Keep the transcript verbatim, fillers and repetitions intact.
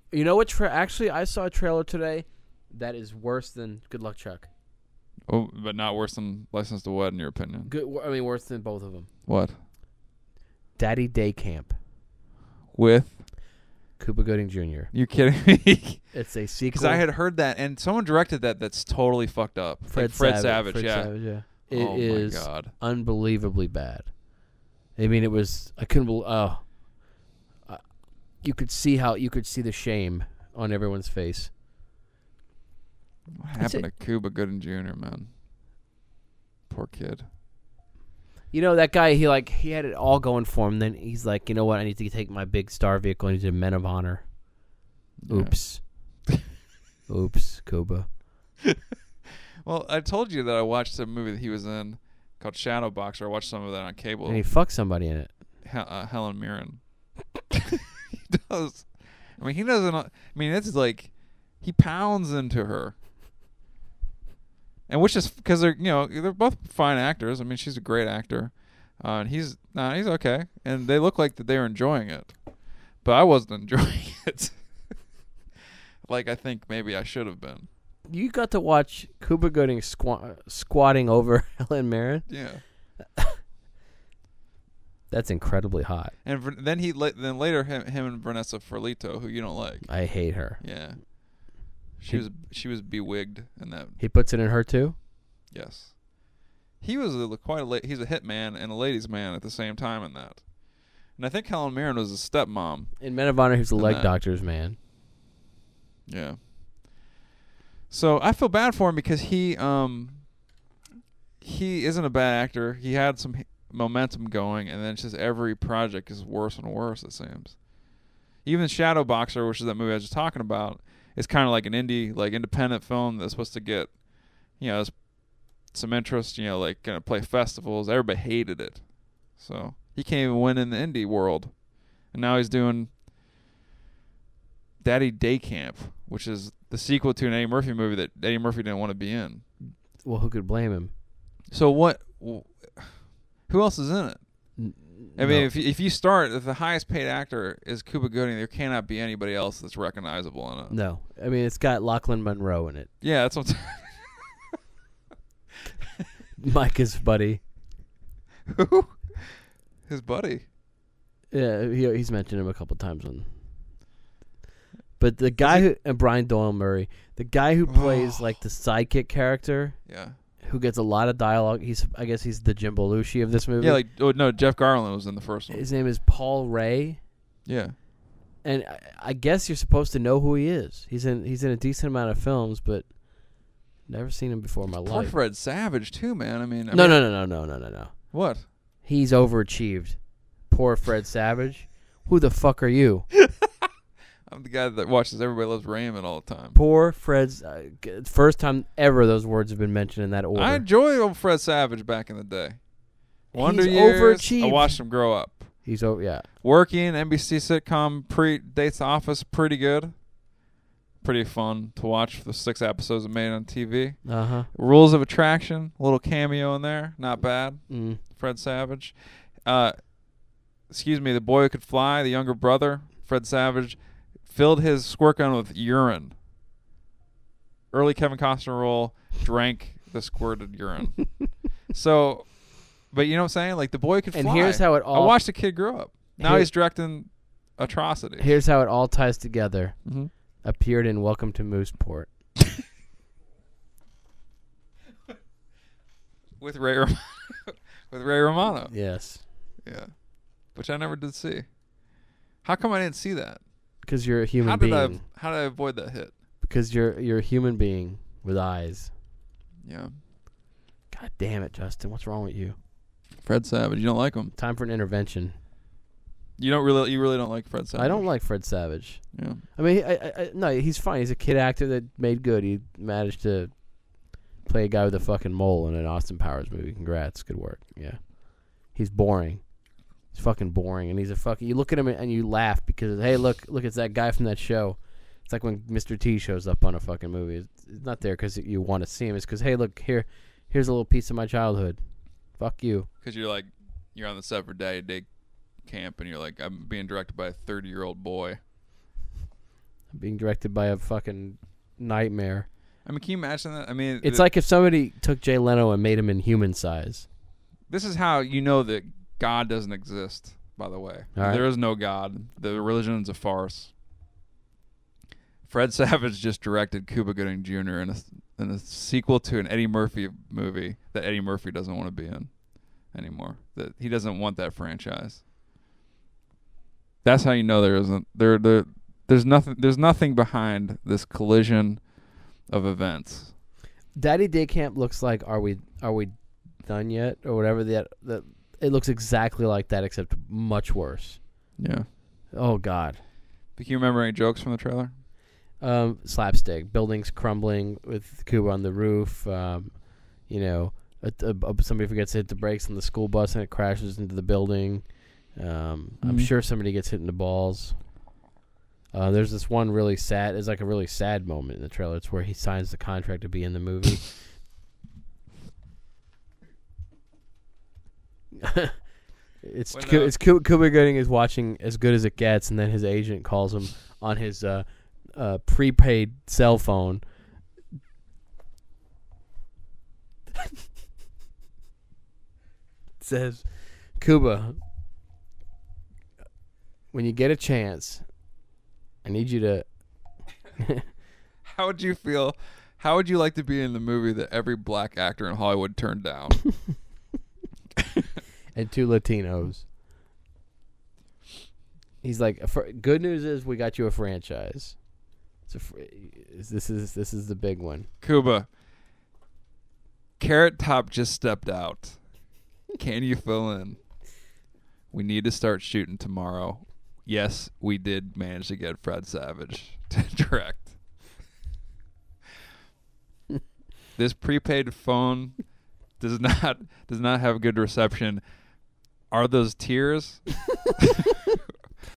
You know what? Tra- actually, I saw a trailer today that is worse than Good Luck Chuck. Oh, but not worse than License to Wed, in your opinion? Good. I mean, worse than both of them. What? Daddy Day Camp With? Cuba Gooding Junior You kidding me? It's a sequel. Because I had heard that, and someone directed that. That's totally fucked up. Fred, like Fred Savage. Savage, Fred yeah. Savage, yeah. It oh is my god, unbelievably bad. I mean, it was. I couldn't believe. Oh, uh, you could see how you could see the shame on everyone's face. what happened to Cuba Gooding Junior, man? Poor kid. You know that guy? He like he had it all going for him. Then he's like, you know what? I need to take my big star vehicle. I need to Men of Honor. Yeah. Oops. Oops, Cuba. Well, I told you that I watched a movie that he was in called Shadow Boxer. I watched some of that on cable. And he fucked somebody in it. He- uh, Helen Mirren. He does. I mean, he doesn't. I mean, it's like he pounds into her, and which is because they're you know they're both fine actors. I mean, she's a great actor, uh, and he's nah, he's okay, and they look like that they're enjoying it, but I wasn't enjoying it. Like I think maybe I should have been. You got to watch Cuba Gooding squa- squatting over Helen Mirren. Yeah. That's incredibly hot. And v- then he la- then later him, him and Vanessa Ferlito, who you don't like. I hate her. Yeah. She He- was she was bewigged in that. He puts it in her too. Yes. He was a, quite a la- he's a hit man and a ladies man at the same time in that. And I think Helen Mirren was a stepmom. In Men of Honor, he's the And leg that- doctor's man. Yeah. So I feel bad for him because he um he isn't a bad actor. He had some h- momentum going, and then it's just every project is worse and worse, it seems. Even Shadow Boxer, which is that movie I was just talking about, is kind of like an indie, like independent film that's supposed to get, you know, s- some interest, you know, like gonna play festivals. Everybody hated it, so he can't even win in the indie world, and now he's doing Daddy Day Camp, which is the sequel to an Eddie Murphy movie that Eddie Murphy didn't want to be in. Well, who could blame him? So what? w- Who else is in it? N- I mean, no. if you, if you start, if the highest paid actor is Cuba Gooding, there cannot be anybody else that's recognizable in it. No, I mean it's got Lachlan Monroe in it. Yeah, that's what. I'm Micah's buddy. t- Who? His buddy. Yeah, he, he's mentioned him a couple times on. But the guy who and Brian Doyle Murray, the guy who plays like the sidekick character, Yeah. who gets a lot of dialogue. He's I guess he's the Jim Belushi of this movie. Yeah, like oh no, Jeff Garland was in the first one. His name is Paul Ray, Yeah. and I, I guess you're supposed to know who he is. He's in he's in a decent amount of films, but never seen him before in my Poor life. Fred Savage too, man. I mean, I No, mean, no, no, no, no, no, no, no. What? He's overachieved. Poor Fred Savage. Who the fuck are you? I'm the guy that watches Everybody Loves Raymond all the time. Poor Fred's uh, g- first time ever those words have been mentioned in that order. I enjoyed old Fred Savage back in the day. Wonder He's Years. overachieved. I watched him grow up. He's over. Yeah. Working, N B C sitcom, pre dates Office, pretty good. Pretty fun to watch the six episodes it made on T V. Uh huh. Rules of Attraction, a little cameo in there, not bad. Mm. Fred Savage. Uh, excuse me, The Boy Who Could Fly, the younger brother, Fred Savage, filled his squirt gun with urine. Early Kevin Costner role, drank the squirted urine. So, but you know what I'm saying? Like, The Boy Who Could And Fly. here's how it I all. watched a kid grow up. Now Here- he's directing atrocities. Here's how it all ties together. Mm-hmm. Appeared in Welcome to Mooseport. With Ray Rom- with Ray Romano. Yes. Yeah. Which I never did see. How come I didn't see that? Because you're a human How did being. I how did I avoid that hit? Because you're you're a human being with eyes. Yeah. God damn it, Justin. What's wrong with you? Fred Savage, you don't like him. Time for an intervention. You don't really you really don't like Fred Savage. I don't like Fred Savage. Yeah. I mean, I, I, I, no, he's fine. He's a kid actor that made good. He managed to play a guy with a fucking mole in an Austin Powers movie. Congrats, good work. Yeah, he's boring. He's fucking boring, and he's a fucking. You look at him and you laugh because hey, look, look, it's that guy from that show. It's like when Mister T shows up on a fucking movie. It's, it's not there because you want to see him. It's because hey, look here, here's a little piece of my childhood. Fuck you. Because you're like you're on the set for Daddy Day Camp, and you're like I'm being directed by a thirty year old boy. being directed by a fucking nightmare. I mean, can you imagine that? I mean, It's th- like if somebody took Jay Leno and made him in human size. this is how you know that God doesn't exist. By the way, All right. there is no God. The religion is a farce. Fred Savage just directed Cuba Gooding Junior in a in a sequel to an Eddie Murphy movie that Eddie Murphy doesn't want to be in anymore. That he doesn't want that franchise. That's how you know there isn't there there there's nothing there's nothing behind this collision of events. Daddy Day Camp looks like Are We Are We Done Yet or whatever that that it looks exactly like that except much worse. Yeah. Oh God. But can you remember any jokes from the trailer? Um, slapstick, buildings crumbling with Cuba on the roof. Um, you know, a, a, a, somebody forgets to hit the brakes on the school bus and it crashes into the building. Um, I'm Mhm. sure somebody gets hit in the balls. Uh, there's this one really sad. It's like a really sad moment in the trailer. It's where he signs the contract to be in the movie. it's When, Cu- uh, it's Cu- Cuba Gooding is watching As Good as It Gets, and then his agent calls him on his uh, uh, prepaid cell phone. Says, Cuba, when you get a chance, I need you to. How would you feel? How would you like to be in the movie that every black actor in Hollywood turned down? And two Latinos. He's like, "Fr- good news is we got you a franchise. It's a fr- this is this is the big one. Cuba, Carrot Top just stepped out. Can you fill in? We need to start shooting tomorrow. Yes, we did manage to get Fred Savage to direct. This prepaid phone does not does not have good reception. Are those tears?